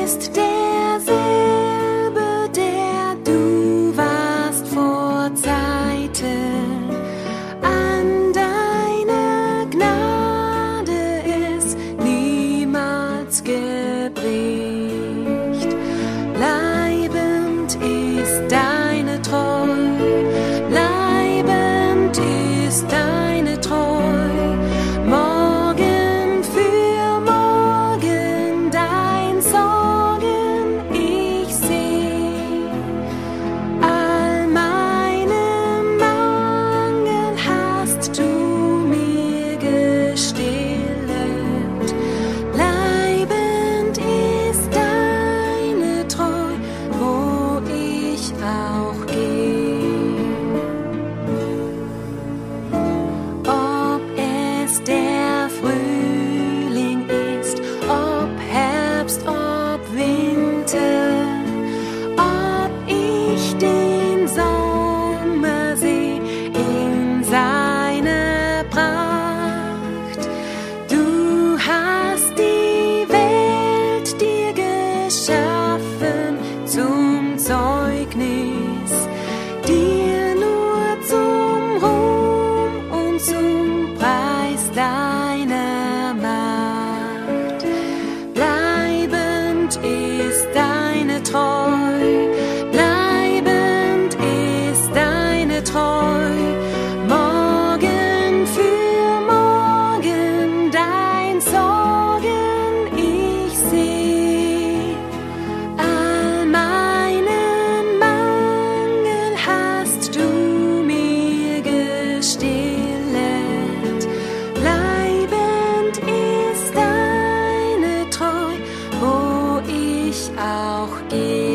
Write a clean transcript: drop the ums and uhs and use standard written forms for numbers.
ist derselbe, der du warst vor Zeiten. An deine Gnade ist niemals gebricht. Bleibend ist deine Treu, bleibend ist deine Treu. Morgen für morgen dein Sorgen ich seh. All meine Mangel hast du mir gestillet. Bleibend ist deine Treu, wo ich auch geh. Ob es der Frühling ist, ob Herbst, ob Winter, ob ich den Sommer seh in seiner Pracht. Du hast die Welt dir geschaffen zum Zeugnis, dir nur zum Ruhm und zum Preis deiner Macht. Bleibend ist deine Treu, bleibend ist deine Treu. Morgen für morgen dein Sorgen ich seh. All meinen Mangel hast du mir gestillet. Bleibend ist deine Treu, wo ich auch geh.